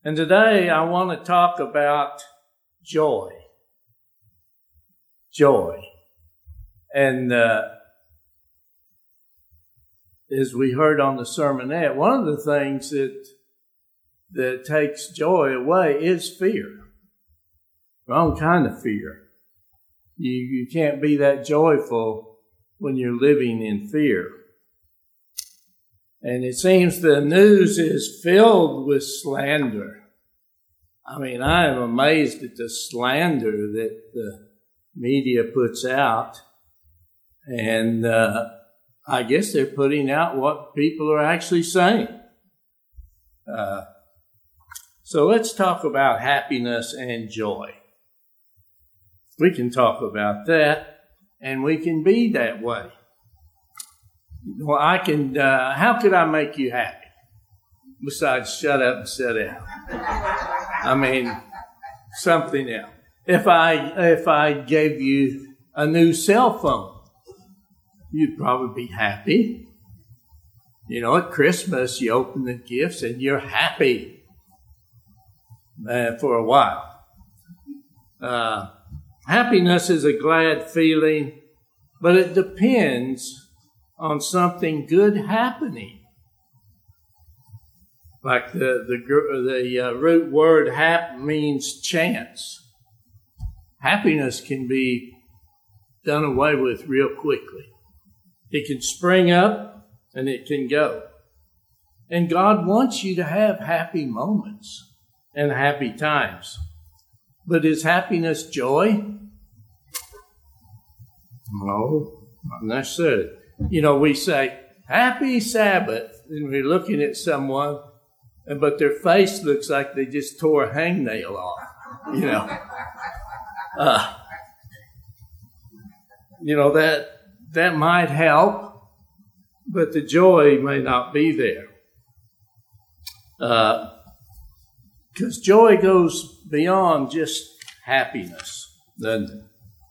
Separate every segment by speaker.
Speaker 1: And today I want to talk about joy. Joy. And as we heard on the sermonette, one of the things that takes joy away is fear. Wrong kind of fear. You can't be that joyful when you're living in fear. And it seems the news is filled with slander. I mean, I am amazed at the slander that the media puts out. And I guess they're putting out what people are actually saying. So let's talk about happiness and joy. We can talk about that, and we can be that way. Well, how could I make you happy? Besides, shut up and sit down. I mean, something else. If I gave you a new cell phone, you'd probably be happy. You know, at Christmas, you open the gifts and you're happy for a while. Happiness is a glad feeling, but it depends on something good happening. Like the root word hap means chance. Happiness can be done away with real quickly. It can spring up and it can go. And God wants you to have happy moments and happy times. But is happiness joy? No, not necessarily. You know, we say, happy Sabbath, and we're looking at someone, but their face looks like they just tore a hangnail off, you know. That might help, but the joy may not be there. Because joy goes beyond just happiness, doesn't it?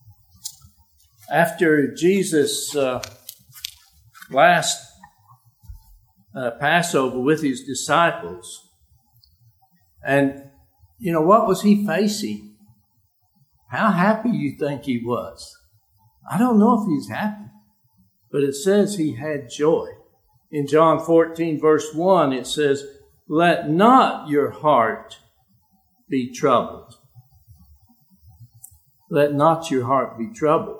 Speaker 1: After Jesus' last Passover with his disciples, and you know, what was he facing? How happy you think he was? I don't know if he's happy, but it says he had joy. In John 14, verse 1, it says, "Let not your heart be troubled." Let not your heart be troubled.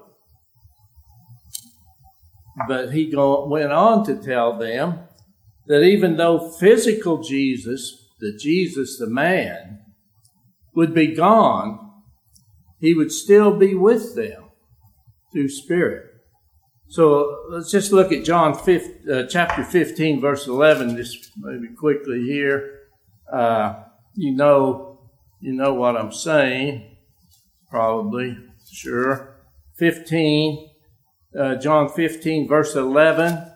Speaker 1: But he went on to tell them that even though physical Jesus, the man, would be gone, he would still be with them through Spirit. So let's just look at John chapter 15, verse 11, just maybe quickly here. You know what I'm saying, probably, sure. 15. John 15, verse 11,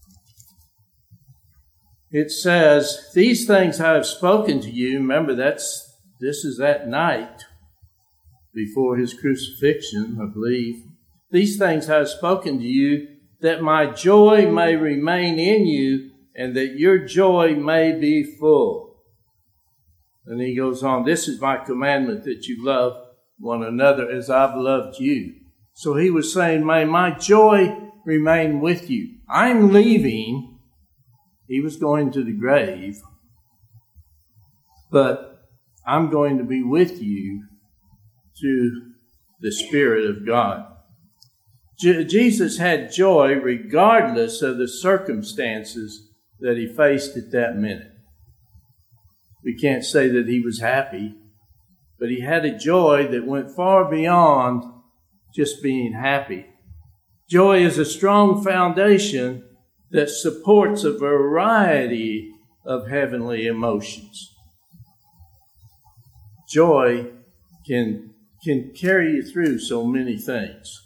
Speaker 1: it says, "These things I have spoken to you." Remember, this is that night before his crucifixion, I believe. "These things I have spoken to you, that my joy may remain in you, and that your joy may be full." And he goes on, "This is my commandment, that you love one another as I've loved you." So he was saying, may my joy remain with you. I'm leaving. He was going to the grave. But I'm going to be with you through the Spirit of God. Jesus had joy regardless of the circumstances that he faced at that minute. We can't say that he was happy, but he had a joy that went far beyond just being happy. Joy is a strong foundation that supports a variety of heavenly emotions. Joy can carry you through so many things.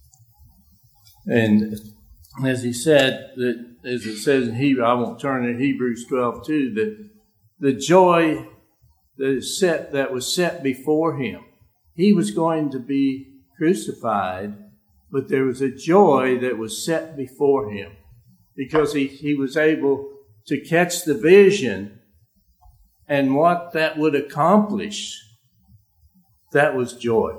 Speaker 1: And as he said, as it says in Hebrew, I won't turn to Hebrews 12:2, that the joy that was set before him, he was going to be crucified, but there was a joy that was set before him because he was able to catch the vision and what that would accomplish, that was joy.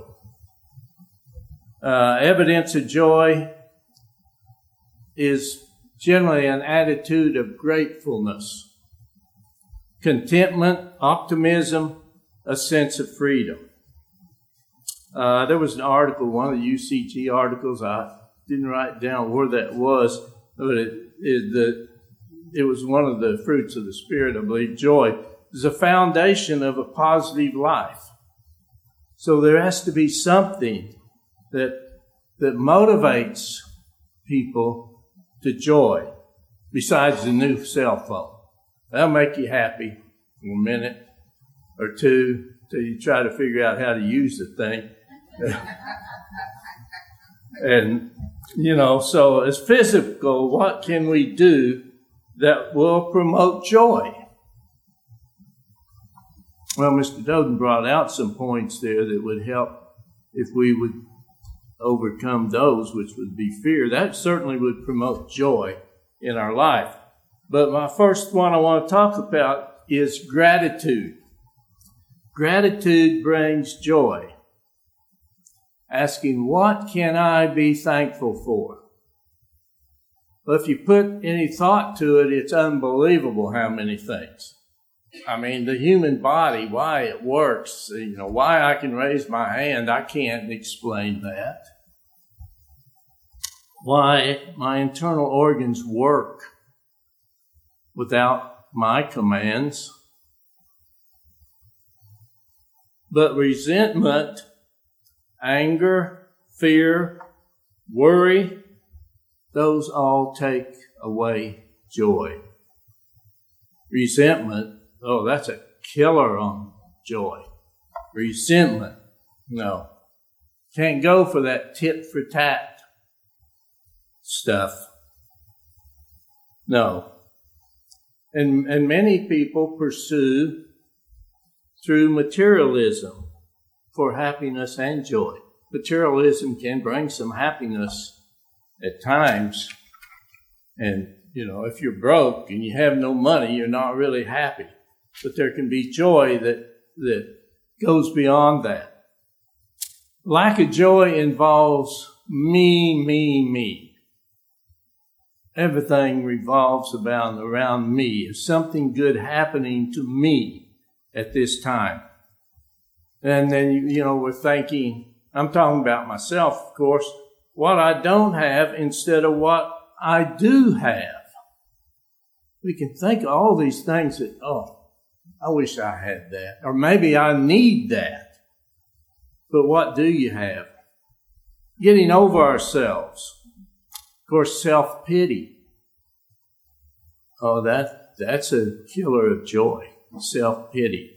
Speaker 1: Evidence of joy is generally an attitude of gratefulness, contentment, optimism, a sense of freedom. There was an article, one of the UCG articles, I didn't write down where that was, but it was one of the fruits of the Spirit, I believe. Joy is a foundation of a positive life. So there has to be something that motivates people to joy besides the new cell phone. That'll make you happy for a minute or two till you try to figure out how to use the thing. And, so as physical, what can we do that will promote joy? Well, Mr. Doden brought out some points there that would help if we would overcome those, which would be fear. That certainly would promote joy in our life. But my first one I want to talk about is gratitude. Gratitude brings joy. Asking, what can I be thankful for? Well, if you put any thought to it, it's unbelievable how many things. I mean, the human body, why it works, why I can raise my hand, I can't explain that. Why my internal organs work without my commands. But resentment, anger, fear, worry, those all take away joy. Resentment, that's a killer on joy. Resentment, no. Can't go for that tit for tat stuff. No. And many people pursue through materialism for happiness and joy. Materialism can bring some happiness at times. And, if you're broke and you have no money, you're not really happy. But there can be joy that goes beyond that. Lack of joy involves me. Everything revolves around me. Is something good happening to me at this time? And then, we're thinking, I'm talking about myself, of course, what I don't have instead of what I do have. We can think of all these things that, I wish I had that. Or maybe I need that. But what do you have? Getting over ourselves. Of course, self-pity. That's a killer of joy. Self-pity.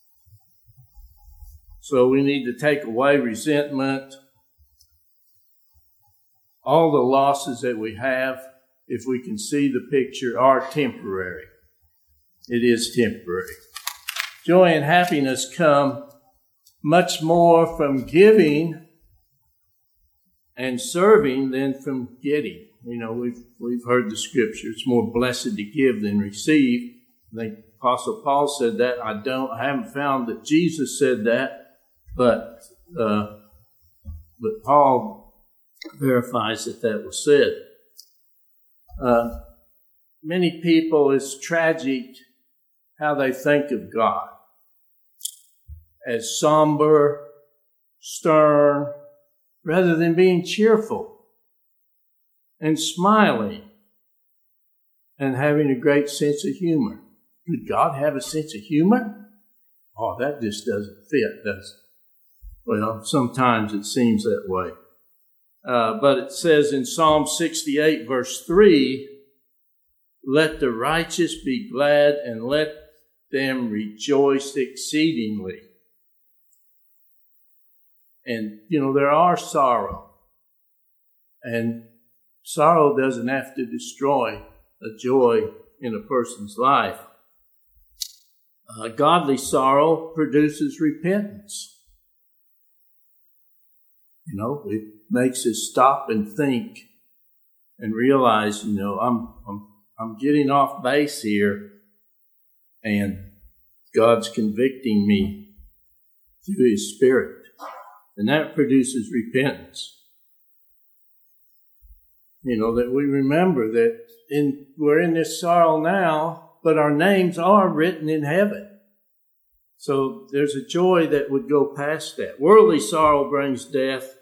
Speaker 1: So we need to take away resentment. All the losses that we have, if we can see the picture, are temporary. It is temporary. Joy and happiness come much more from giving and serving than from getting. We've heard the scripture. It's more blessed to give than receive. I think Apostle Paul said that. I haven't found that Jesus said that, but Paul verifies that was said. Many people, it's tragic how they think of God. As somber, stern, rather than being cheerful and smiling and having a great sense of humor. Could God have a sense of humor? That just doesn't fit, does it? Well, sometimes it seems that way. But it says in Psalm 68, verse 3, let the righteous be glad and let them rejoice exceedingly. And, there are sorrow. And sorrow doesn't have to destroy a joy in a person's life. Godly sorrow produces repentance. It makes us stop and think and realize, I'm getting off base here, and God's convicting me through His Spirit. And that produces repentance. That we remember that we're in this sorrow now, but our names are written in heaven. So there's a joy that would go past that. Worldly sorrow brings death.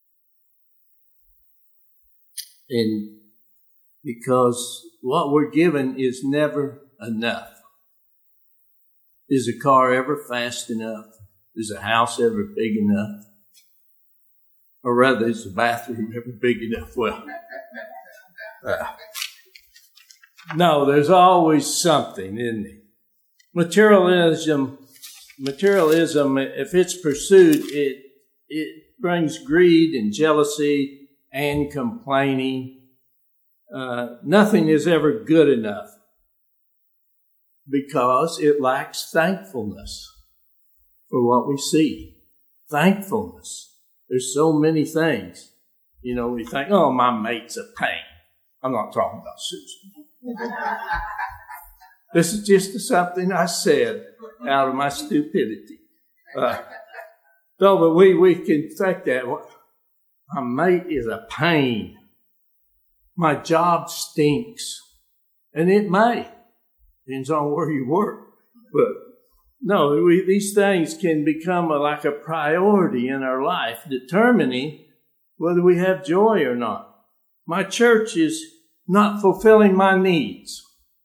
Speaker 1: And because what we're given is never enough. Is a car ever fast enough? Is a house ever big enough? Or rather, is the bathroom ever big enough? Well, no, there's always something, isn't there? Materialism, if it's pursued, it brings greed and jealousy and complaining. Nothing is ever good enough because it lacks thankfulness for what we see. Thankfulness. There's so many things. We think, oh, my mate's a pain. I'm not talking about Susan. This is just something I said out of my stupidity. But we can think that my mate is a pain. My job stinks. And it may. Depends on where you work. But no, these things can become like a priority in our life, determining whether we have joy or not. My church is not fulfilling my needs.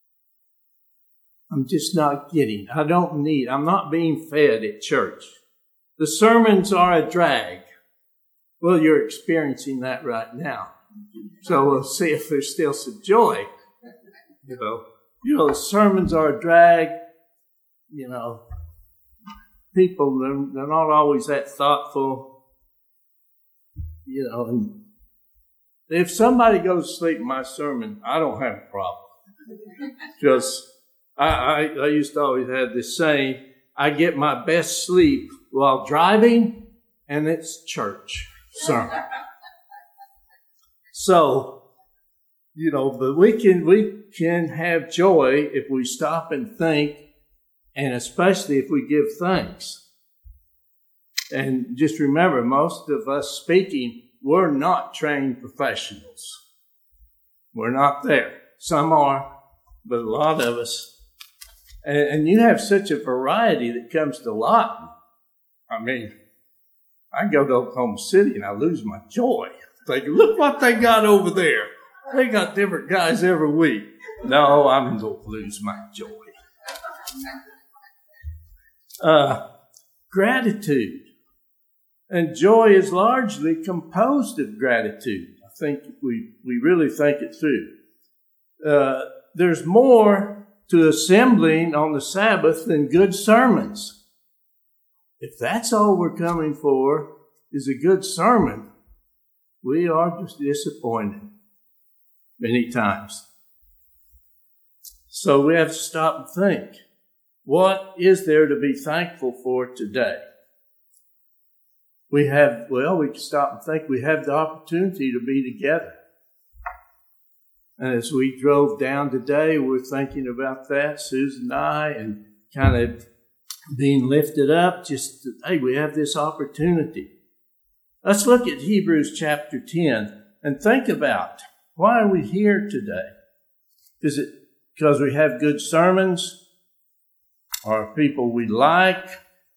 Speaker 1: I'm just not getting. I'm not being fed at church. The sermons are a drag. Well, you're experiencing that right now. So we'll see if there's still some joy. The sermons are a drag. People, they're not always that thoughtful. And if somebody goes to sleep in my sermon, I don't have a problem. Because I used to always have this saying, I get my best sleep while driving, and it's church sermon. So, but we can have joy if we stop and think, and especially if we give thanks. And just remember, most of us speaking, we're not trained professionals. We're not there. Some are, but a lot of us. And you have such a variety that comes to Lawton. I mean, I go to Oklahoma City and I lose my joy. Like, look what they got over there. They got different guys every week. No, I'm going to lose my joy. Gratitude. And joy is largely composed of gratitude. I think we really think it through. There's more to assembling on the Sabbath than good sermons. If that's all we're coming for is a good sermon, we are just disappointed many times. So we have to stop and think. What is there to be thankful for today? We can stop and think. We have the opportunity to be together. And as we drove down today, we're thinking about that, Susan and I, and kind of being lifted up. Hey, we have this opportunity. Let's look at Hebrews chapter 10 and think about, why are we here today? Is it because we have good sermons? Or people we like?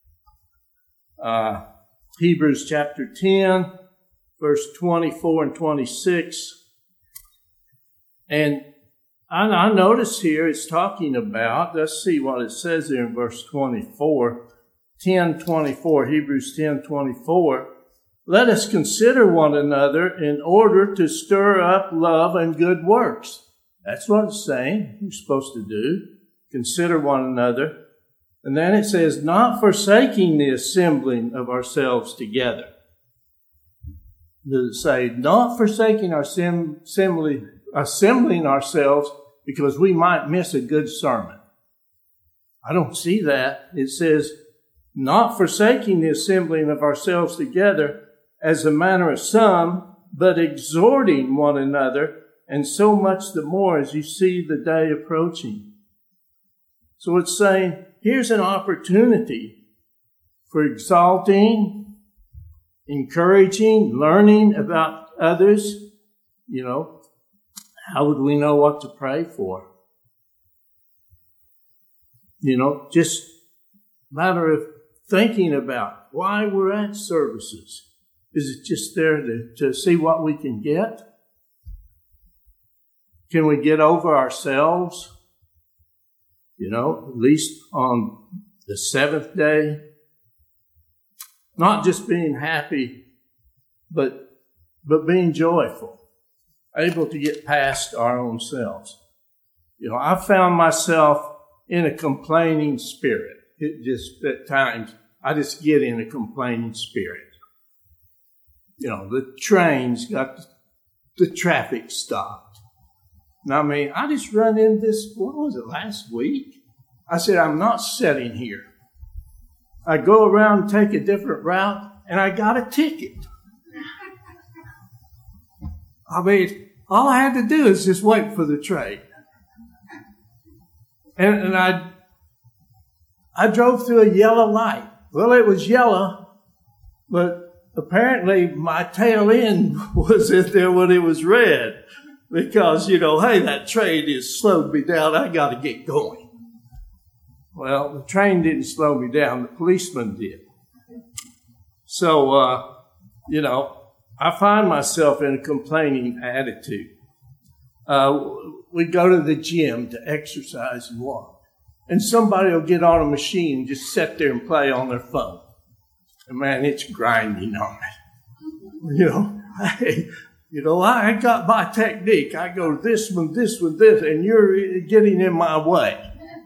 Speaker 1: Hebrews chapter 10, verse 24 and 26. And I notice here it's talking about, let's see what it says there in verse 24, 10:24, Hebrews 10:24. Let us consider one another in order to stir up love and good works. That's what it's saying you're supposed to do. Consider one another. And then it says, not forsaking the assembling of ourselves together. Does it say, not forsaking our assembling ourselves because we might miss a good sermon? I don't see that. It says, not forsaking the assembling of ourselves together as the manner of some, but exhorting one another, and so much the more as you see the day approaching. So it's saying, here's an opportunity for exalting, encouraging, learning about others. You know, how would we know what to pray for? You know, just a matter of thinking about why we're at services. Is it just there to see what we can get? Can we get over ourselves? You know, at least on the seventh day. Not just being happy, but being joyful. Able to get past our own selves. You know, I found myself in a complaining spirit. It just, at times, I just get in a complaining spirit. You know, the trains got the traffic stopped. And I mean, I just run into this, what was it, last week? I said, I'm not sitting here. I go around and take a different route, and I got a ticket. I mean, all I had to do is just wait for the train. And I drove through a yellow light. Well, it was yellow, but apparently my tail end was in there when it was red. Because, you know, hey, that train has slowed me down. I got to get going. Well, the train didn't slow me down. The policeman did. So, you know, I find myself in a complaining attitude. We go to the gym to exercise and walk. And somebody will get on a machine and just sit there and play on their phone. And man, it's grinding on me. You know, I got my technique. I go this one, and you're getting in my way.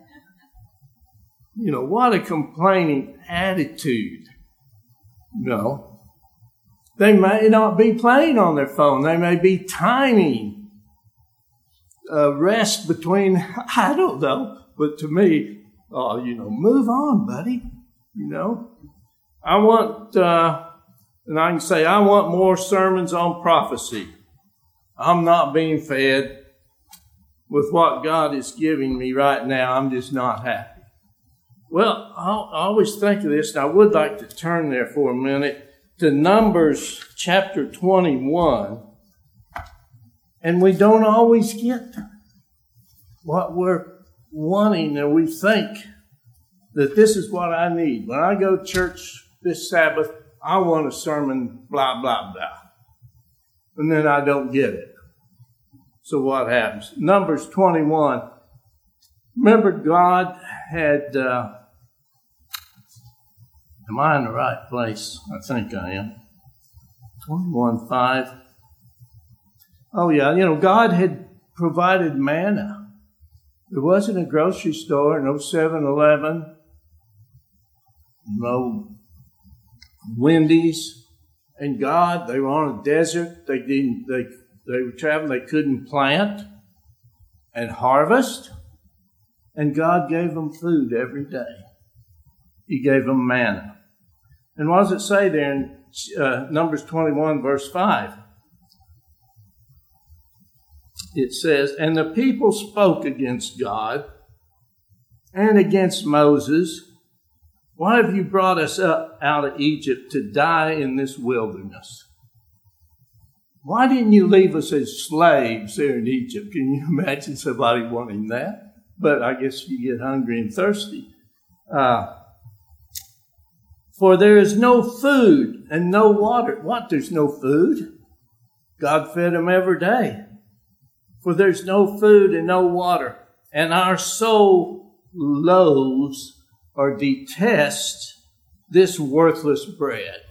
Speaker 1: You know, what a complaining attitude. You know, they may not be playing on their phone. They may be timing a rest between, I don't know. But to me, you know, move on, buddy. You know, I want, and I can say, I want more sermons on prophecy. I'm not being fed with what God is giving me right now. I'm just not happy. Well, I always think of this, and I would like to turn there for a minute to Numbers chapter 21. And we don't always get what we're wanting, and we think that this is what I need. When I go to church this Sabbath, I want a sermon, blah, blah, blah. And then I don't get it. So what happens? Numbers 21. Remember, God had, am I in the right place? I think I am. 21:5. Oh yeah, you know, God had provided manna. There wasn't a grocery store, no 7-Eleven, no Wendy's. And God, they were on a desert. They were traveling. They couldn't plant and harvest. And God gave them food every day. He gave them manna. And what does it say there in Numbers 21, verse 5? It says, and the people spoke against God and against Moses. Why have you brought us up out of Egypt to die in this wilderness? Why didn't you leave us as slaves there in Egypt? Can you imagine somebody wanting that? But I guess you get hungry and thirsty. For there is no food and no water. What? There's no food? God fed them every day. For there's no food and no water. And our soul loathes or detests this worthless bread.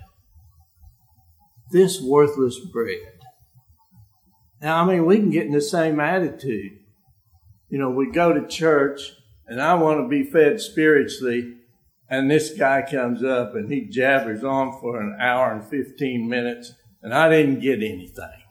Speaker 1: This worthless bread. Now, I mean, we can get in the same attitude. You know, we go to church, and I want to be fed spiritually, and this guy comes up, and he jabbers on for an hour and 15 minutes, and I didn't get anything.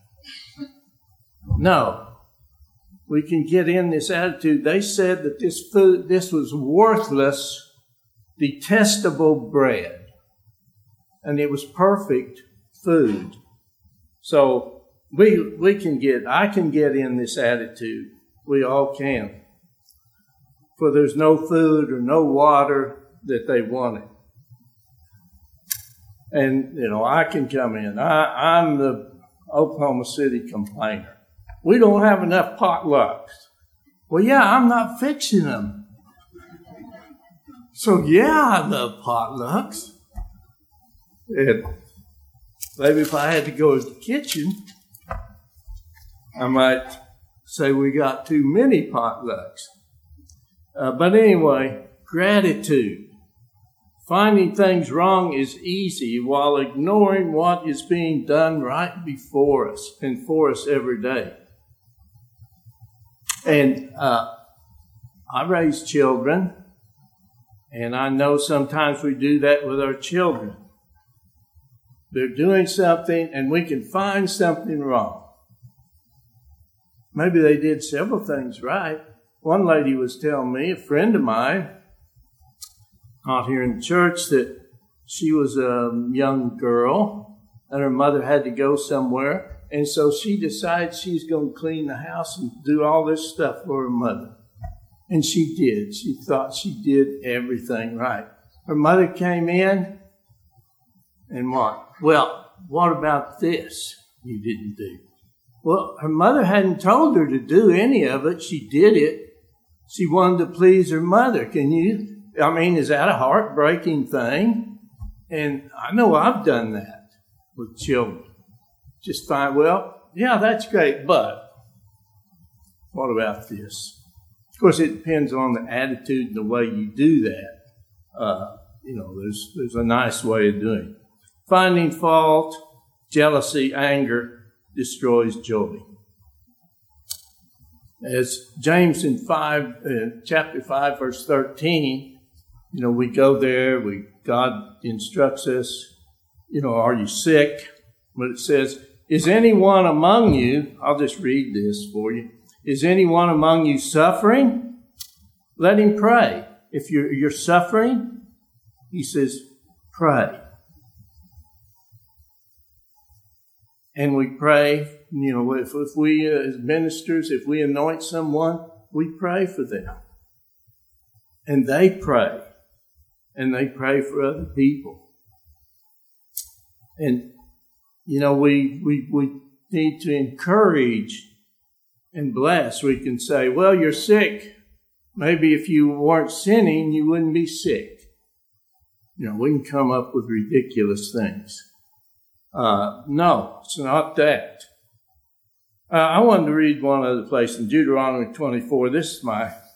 Speaker 1: No. We can get in this attitude. They said that this was worthless, detestable bread. And it was perfect food. So I can get in this attitude. We all can. for there's no food or no water that they wanted. And, I can come in. I'm the Oklahoma City complainer. We don't have enough potlucks. Well, yeah, I'm not fixing them. So, yeah, I love potlucks. And maybe if I had to go to the kitchen, I might say we got too many potlucks. But anyway, gratitude. Finding things wrong is easy while ignoring what is being done right before us and for us every day. And I raise children, and I know sometimes we do that with our children. They're doing something, and we can find something wrong. Maybe they did several things right. One lady was telling me, a friend of mine, out here in church, that she was a young girl and her mother had to go somewhere. And so she decided she's going to clean the house and do all this stuff for her mother. And she did. She thought she did everything right. Her mother came in and what? Well, what about this you didn't do? Well, her mother hadn't told her to do any of it. She did it. She wanted to please her mother. Is that a heartbreaking thing? And I know I've done that with children. Just find, yeah, that's great, but what about this? Of course, it depends on the attitude and the way you do that. There's a nice way of doing it. Finding fault, jealousy, anger destroys joy. As James in chapter 5, verse 13, we go there, God instructs us, are you sick? But it says, is anyone among you, I'll just read this for you, is anyone among you suffering? Let him pray. If you're suffering, he says, pray. And we pray, if we as ministers, if we anoint someone, we pray for them. And they pray. And they pray for other people. And, we need to encourage and bless. We can say, well, you're sick. Maybe if you weren't sinning, you wouldn't be sick. We can come up with ridiculous things. No, it's not that. I wanted to read one other place in Deuteronomy 24. This is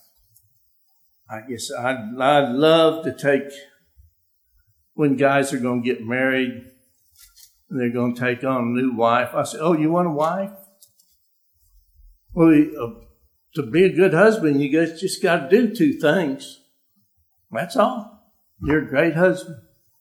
Speaker 1: I'd love to take, when guys are going to get married and they're going to take on a new wife. I say, oh, you want a wife? Well, to be a good husband, you guys just got to do two things. That's all. You're a great husband.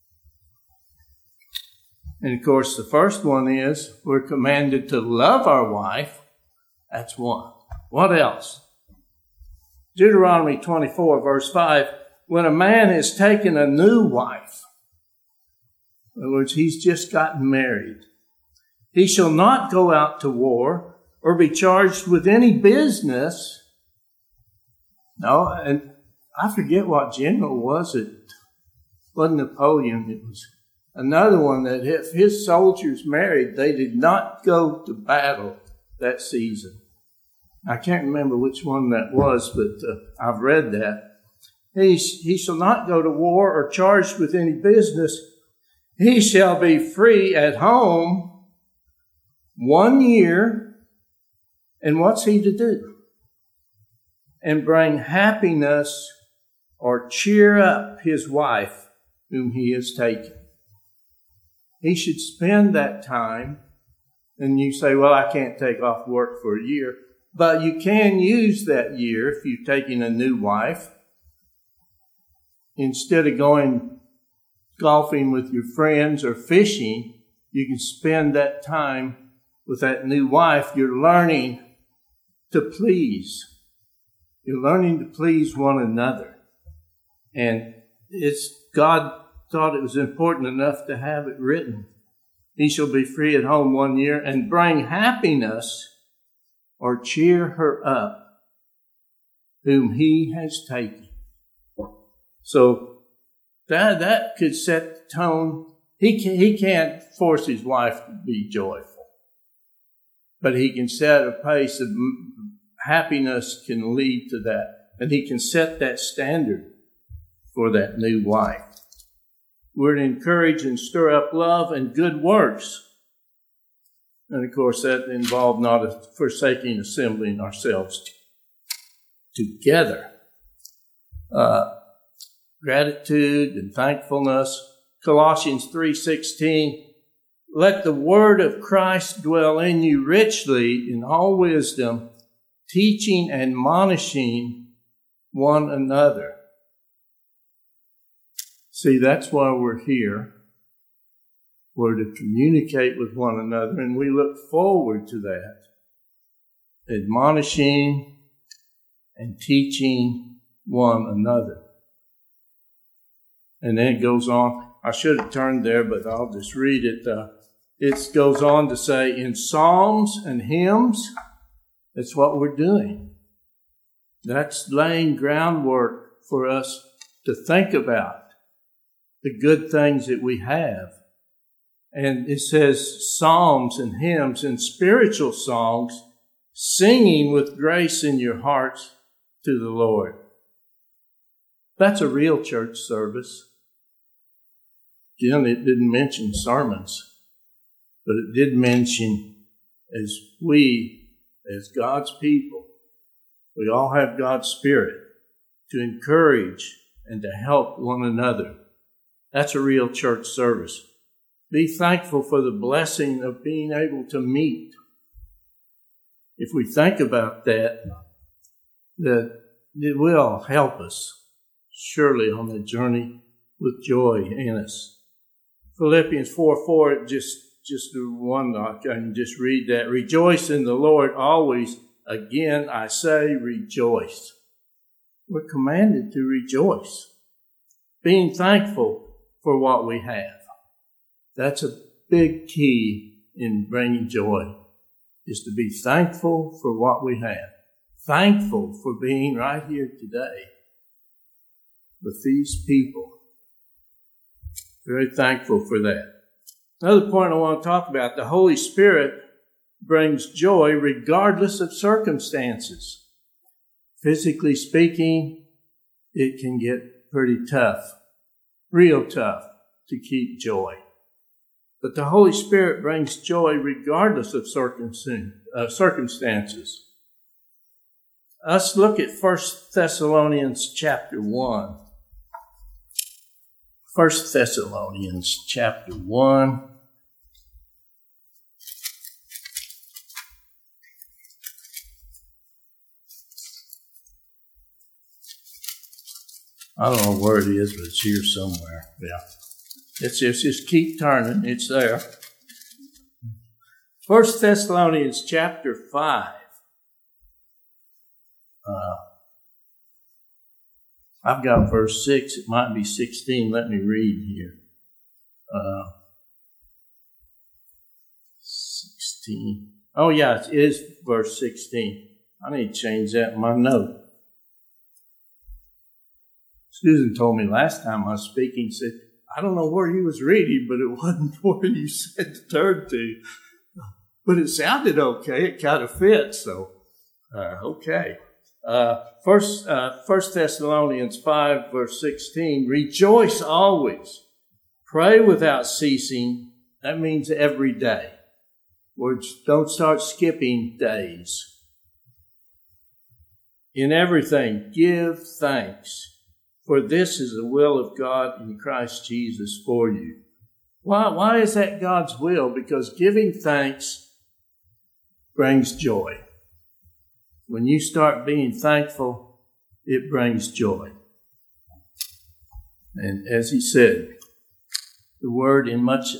Speaker 1: And of course, the first one is we're commanded to love our wife. That's one. What else? Deuteronomy 24, verse 5, when a man has taken a new wife, in other words, he's just gotten married, he shall not go out to war or be charged with any business. No, and I forget what general was it. It wasn't Napoleon. It was another one that if his soldiers married, they did not go to battle that season. I can't remember which one that was, but I've read that. He shall not go to war or charged with any business. He shall be free at home 1 year. And what's he to do? And bring happiness or cheer up his wife whom he has taken. He should spend that time. And you say, well, I can't take off work for a year. But you can use that year if you're taking a new wife. Instead of going golfing with your friends or fishing, you can spend that time with that new wife. You're learning to please. You're learning to please one another. And God thought it was important enough to have it written. He shall be free at home 1 year and bring happiness or cheer her up whom he has taken. So that could set the tone. He can't force his wife to be joyful, but he can set a pace of happiness can lead to that, and he can set that standard for that new wife. We're to encourage and stir up love and good works. And of course, that involved not forsaking assembling ourselves together. Gratitude and thankfulness. Colossians 3:16, let the word of Christ dwell in you richly in all wisdom, teaching and admonishing one another. See, that's why we're here. We're to communicate with one another, and we look forward to that. Admonishing and teaching one another. And then it goes on. I should have turned there, but I'll just read it. It goes on to say, in psalms and hymns, that's what we're doing. That's laying groundwork for us to think about the good things that we have. And it says psalms and hymns and spiritual songs, singing with grace in your hearts to the Lord. That's a real church service. Again, it didn't mention sermons, but it did mention as God's people, we all have God's Spirit to encourage and to help one another. That's a real church service. Be thankful for the blessing of being able to meet. If we think about that it will help us surely on the journey with joy in us. Philippians 4:4, just one, I can just read that. Rejoice in the Lord always. Again, I say rejoice. We're commanded to rejoice. Being thankful for what we have. That's a big key in bringing joy, is to be thankful for what we have. Thankful for being right here today with these people. Very thankful for that. Another point I want to talk about, the Holy Spirit brings joy regardless of circumstances. Physically speaking, it can get pretty tough, real tough to keep joy. But the Holy Spirit brings joy regardless of circumstances. Let's look at 1 Thessalonians chapter 1. 1 Thessalonians chapter 1. I don't know where it is, but it's here somewhere. Yeah. It's just keep turning. It's there. 1 Thessalonians chapter 5. I've got verse 6. It might be 16. Let me read here. 16. Oh, yeah, it is verse 16. I need to change that in my note. Susan told me last time I was speaking, said, I don't know where you was reading, but it wasn't where you said to turn to. But it sounded okay. It kind of fits. So, okay. First Thessalonians 5, verse 16, rejoice always. Pray without ceasing. That means every day. Words, don't start skipping days. In everything, give thanks. For this is the will of God in Christ Jesus for you. Why is that God's will? Because giving thanks brings joy. When you start being thankful, it brings joy. And as he said, the word in much,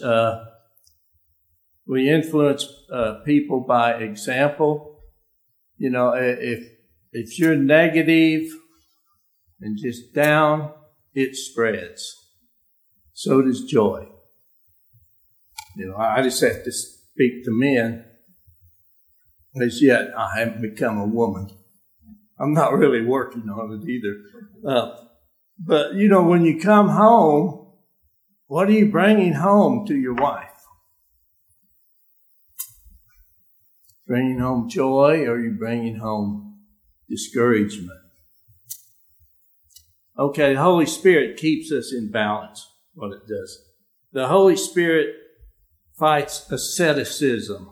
Speaker 1: we influence people by example. You know, if you're negative and just down, it spreads. So does joy. You know, I just have to speak to men. As yet, I haven't become a woman. I'm not really working on it either. But, you know, when you come home, what are you bringing home to your wife? Bringing home joy, or are you bringing home discouragement? Okay, the Holy Spirit keeps us in balance, what it does. The Holy Spirit fights asceticism.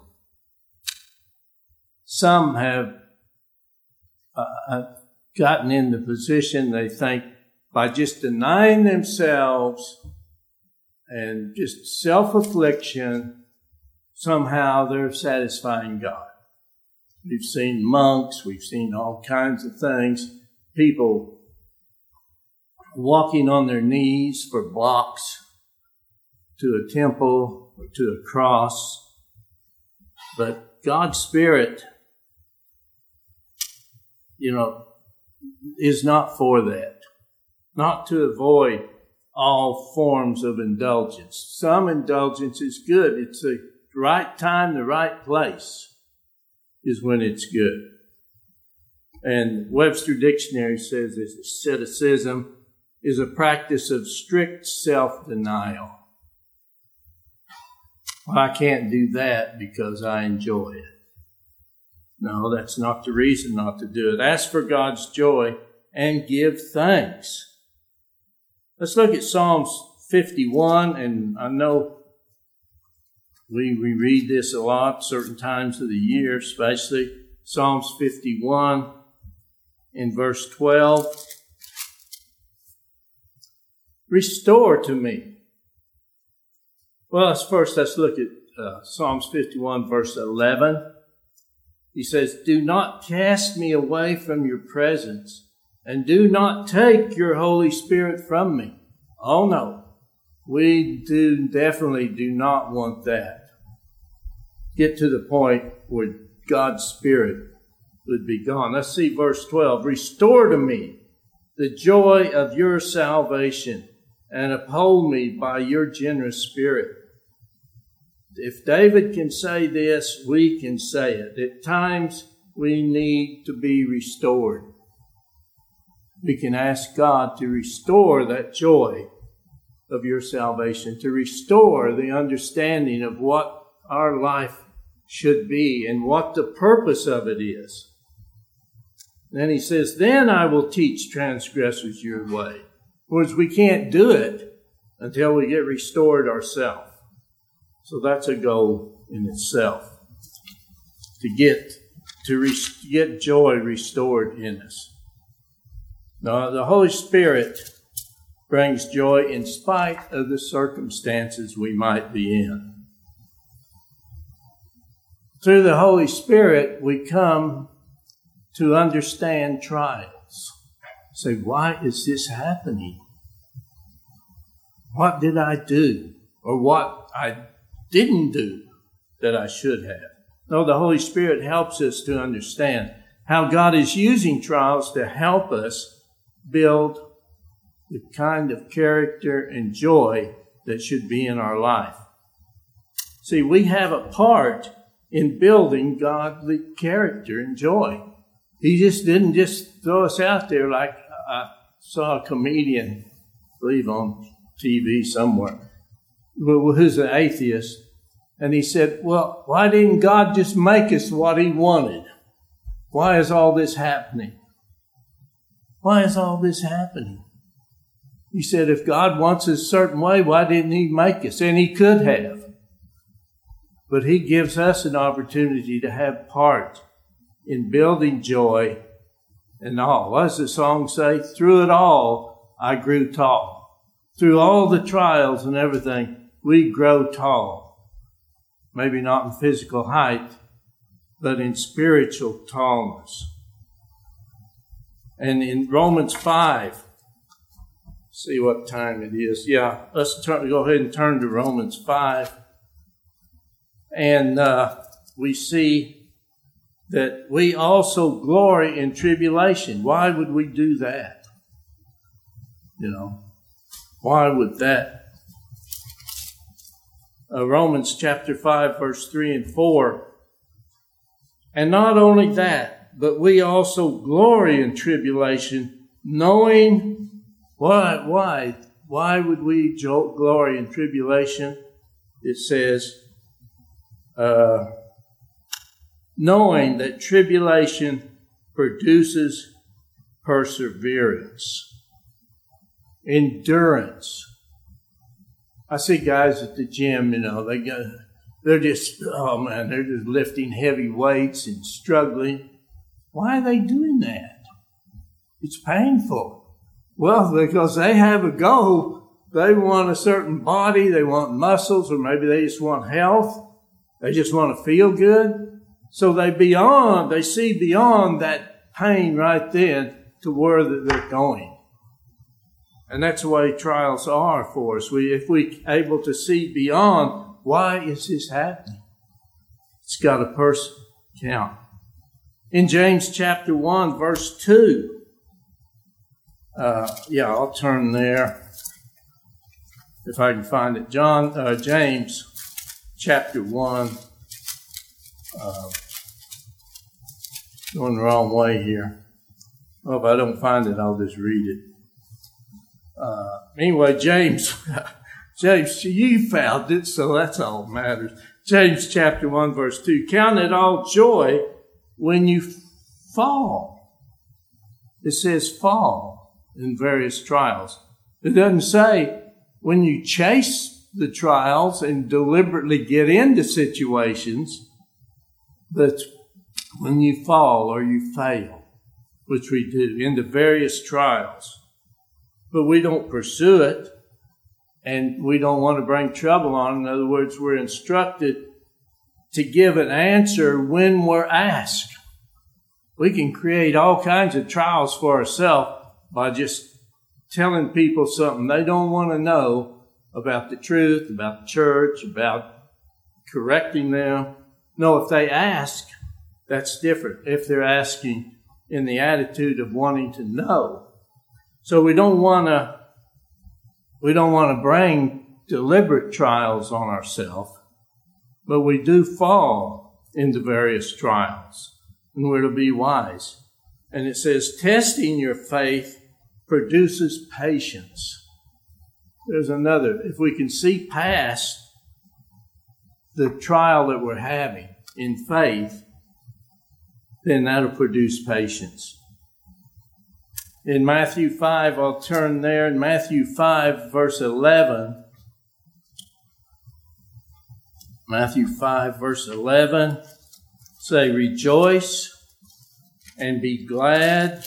Speaker 1: Some have gotten in the position they think by just denying themselves and just self-affliction, somehow they're satisfying God. We've seen monks, we've seen all kinds of things, people walking on their knees for blocks to a temple or to a cross. But God's Spirit, you know, is not for that. Not to avoid all forms of indulgence. Some indulgence is good. It's the right time, the right place is when it's good. And Webster Dictionary says this: asceticism is a practice of strict self-denial. Well, I can't do that because I enjoy it. No, that's not the reason not to do it. Ask for God's joy and give thanks. Let's look at Psalms 51, and I know we read this a lot, certain times of the year, especially Psalms 51 in verse 12. Restore to me. Well, first let's look at Psalms 51 verse 11. He says, do not cast me away from your presence, and do not take your Holy Spirit from me. Oh no, we definitely do not want that. Get to the point where God's Spirit would be gone. Let's see verse 12. Restore to me the joy of your salvation, and uphold me by your generous spirit. If David can say this, we can say it. At times, we need to be restored. We can ask God to restore that joy of your salvation, to restore the understanding of what our life should be and what the purpose of it is. Then he says, then I will teach transgressors your way. Whereas we can't do it until we get restored ourselves. So that's a goal in itself, to get joy restored in us. Now, the Holy Spirit brings joy in spite of the circumstances we might be in. Through the Holy Spirit, we come to understand trials. Say, why is this happening? What did I do? Or what I didn't do that I should have? No, the Holy Spirit helps us to understand how God is using trials to help us build the kind of character and joy that should be in our life. See, we have a part in building godly character and joy. He just didn't just throw us out there like I saw a comedian, I believe on TV somewhere, who's an atheist, and he said, well, why didn't God just make us what he wanted? Why is all this happening? Why is all this happening? He said, if God wants us a certain way, why didn't he make us? And he could have. But he gives us an opportunity to have part in building joy and all. What does the song say? Through it all, I grew tall. Through all the trials and everything, we grow tall. Maybe not in physical height, but in spiritual tallness. And in Romans 5, see what time it is. Yeah, let's go ahead and turn to Romans 5. And we see that we also glory in tribulation. Why would we do that? Why would that? Romans chapter 5, verse 3 and 4. And not only that, but we also glory in tribulation, knowing why would we glory in tribulation? It says, knowing that tribulation produces perseverance, endurance. I see guys at the gym, they're just lifting heavy weights and struggling. Why are they doing that? It's painful. Well, because they have a goal. They want a certain body, they want muscles, or maybe they just want health. They just want to feel good. So they see beyond that pain right then to where they're going. And that's the way trials are for us. If we're able to see beyond, why is this happening? It's got a person count. In James chapter 1, verse 2, I'll turn there if I can find it. James chapter 1, going the wrong way here. Well, if I don't find it, I'll just read it. Anyway, James, you found it, so that's all that matters. James chapter 1, verse 2. Count it all joy when you fall. It says fall in various trials. It doesn't say when you chase the trials and deliberately get into situations, but when you fall or you fail, which we do, into various trials. But we don't pursue it, and we don't want to bring trouble on. In other words, we're instructed to give an answer when we're asked. We can create all kinds of trials for ourselves by just telling people something they don't want to know about the truth, about the church, about correcting them. No, if they ask, that's different. If they're asking in the attitude of wanting to know. So we don't want to bring deliberate trials on ourselves, but we do fall into various trials, and we're to be wise. And it says, testing your faith produces patience. There's another. If we can see past the trial that we're having in faith, then that'll produce patience. In Matthew 5, I'll turn there. In Matthew 5, verse 11. Matthew 5, verse 11. Say, rejoice and be glad.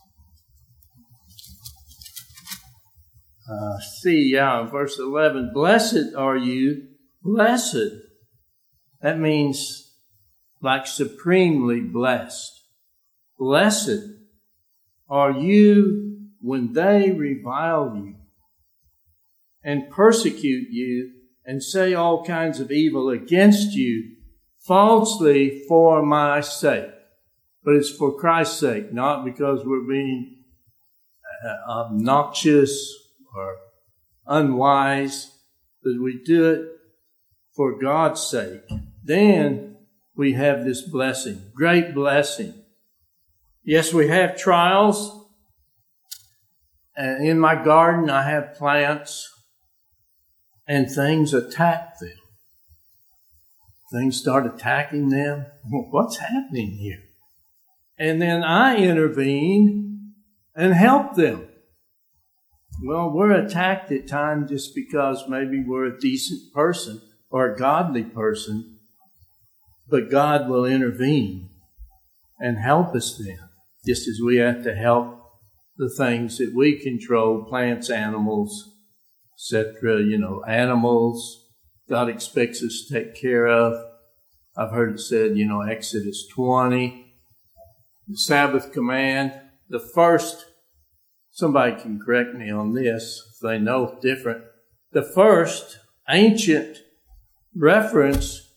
Speaker 1: Verse 11. Blessed are you. Blessed. That means like supremely blessed. Blessed are you when they revile you and persecute you and say all kinds of evil against you falsely for my sake. But it's for Christ's sake, not because we're being obnoxious or unwise, but we do it for God's sake. Then we have this blessing, great blessing. Yes, we have trials. And in my garden, I have plants, and things attack them. Things start attacking them. What's happening here? And then I intervene and help them. Well, we're attacked at times just because maybe we're a decent person or a godly person, but God will intervene and help us then. Just as we have to help the things that we control, plants, animals, etc. Animals, God expects us to take care of. I've heard it said, Exodus 20, the Sabbath command, the first, somebody can correct me on this if they know different, the first ancient reference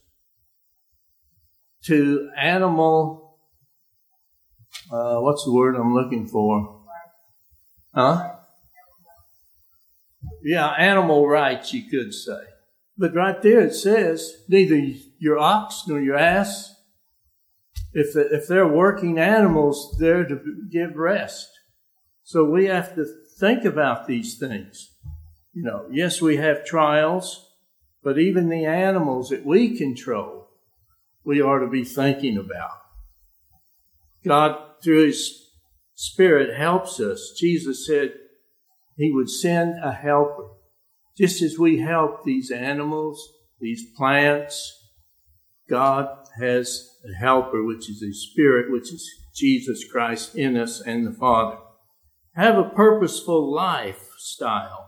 Speaker 1: to animal what's the word I'm looking for? Animal rights, you could say. But right there it says, neither your ox nor your ass If they're working animals, they're to give rest. So we have to think about these things. Yes, we have trials, but even the animals that we control, we are to be thinking about. God, through His Spirit, helps us. Jesus said He would send a helper. Just as we help these animals, these plants, God has a helper, which is His Spirit, which is Jesus Christ in us and the Father. Have a purposeful lifestyle.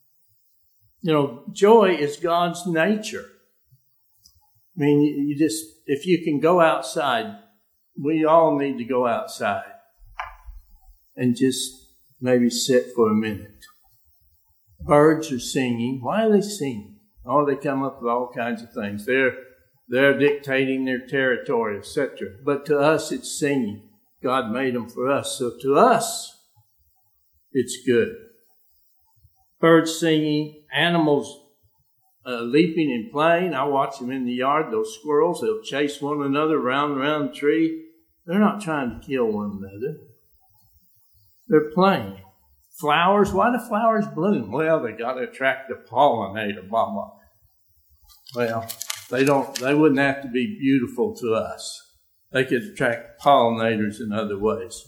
Speaker 1: Joy is God's nature. I mean, if you can go outside, we all need to go outside and just maybe sit for a minute. Birds are singing. Why are they singing? Oh, they come up with all kinds of things. They're dictating their territory, etc. But to us, it's singing. God made them for us. So to us, it's good. Birds singing, animals leaping and playing. I watch them in the yard. Those squirrels, they'll chase one another around the tree. They're not trying to kill one another. They're playing. Flowers, why do flowers bloom? Well, they got to attract the pollinator, blah, blah. Well, they wouldn't have to be beautiful to us. They could attract pollinators in other ways.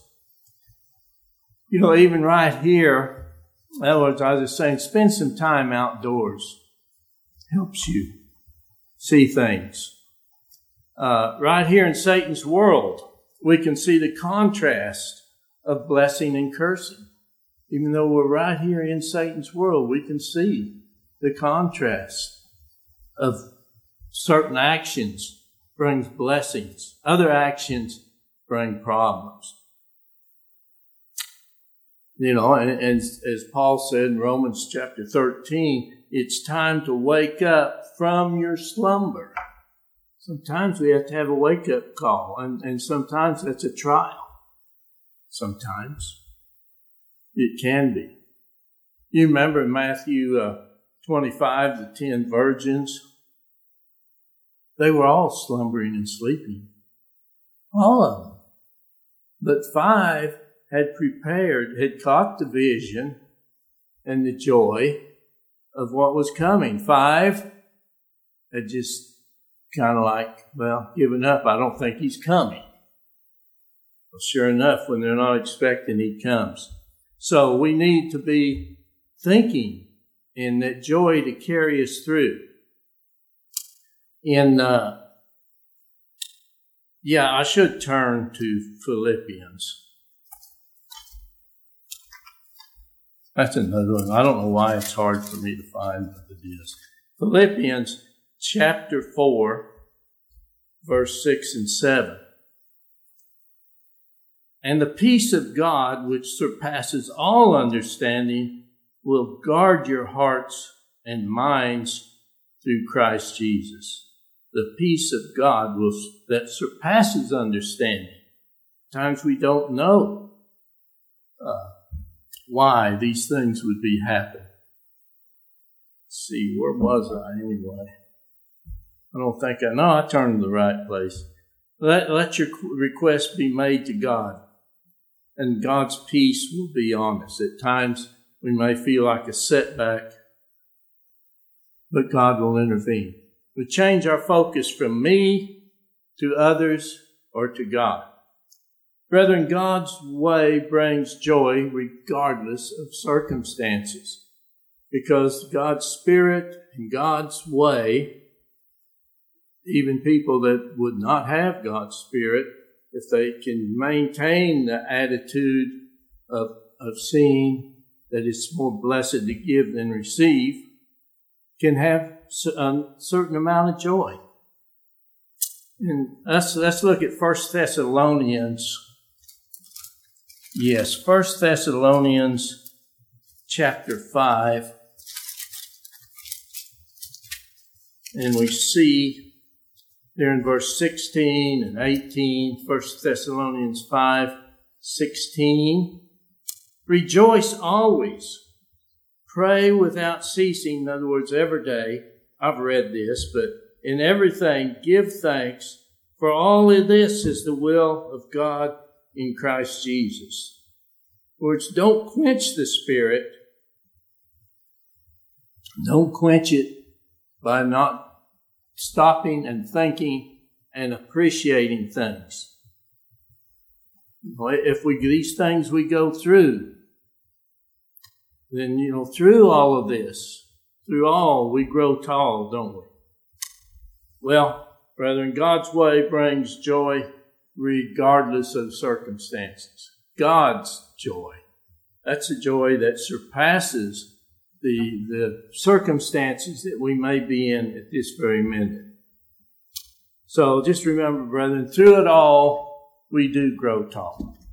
Speaker 1: Even right here, in other words, I was just saying, spend some time outdoors. Helps you see things. Right here in Satan's world, we can see the contrast of blessing and cursing. Even though we're right here in Satan's world, we can see the contrast of certain actions brings blessings. Other actions bring problems. And as Paul said in Romans chapter 13, it's time to wake up from your slumber. Sometimes we have to have a wake-up call, and sometimes that's a trial. Sometimes it can be. You remember in Matthew 25, the 10 virgins? They were all slumbering and sleeping. All of them. But 5 had caught the vision and the joy of what was coming. 5 had just kind of given up. I don't think he's coming. Well, sure enough, when they're not expecting, he comes. So we need to be thinking in that joy to carry us through. I should turn to Philippians. That's another one. I don't know why it's hard for me to find, but it is. Philippians chapter 4, verse 6 and 7. And the peace of God, which surpasses all understanding, will guard your hearts and minds through Christ Jesus. The peace of God that surpasses understanding. Sometimes we don't know why these things would be happening. Let's see, where was I anyway? I don't think I turned to the right place. Let your request be made to God, and God's peace will be on us. At times we may feel like a setback, but God will intervene. We change our focus from me to others or to God. Brethren, God's way brings joy regardless of circumstances, because God's Spirit and God's way, even people that would not have God's Spirit, if they can maintain the attitude of seeing that it's more blessed to give than receive, can have a certain amount of joy. And let's look at 1 Thessalonians. Yes, 1 Thessalonians chapter 5. And we see there in verse 16 and 18, 1 Thessalonians 5:16. Rejoice always. Pray without ceasing. In other words, every day. I've read this, but in everything give thanks, For all of this is the will of God in Christ Jesus. Words, don't quench the Spirit. Don't quench it by not stopping and thinking and appreciating things. If these things we go through, then, through all of this, through all, we grow tall, don't we? Well, brethren, God's way brings joy regardless of circumstances. God's joy. That's a joy that surpasses the circumstances that we may be in at this very minute. So just remember, brethren, through it all, we do grow tall.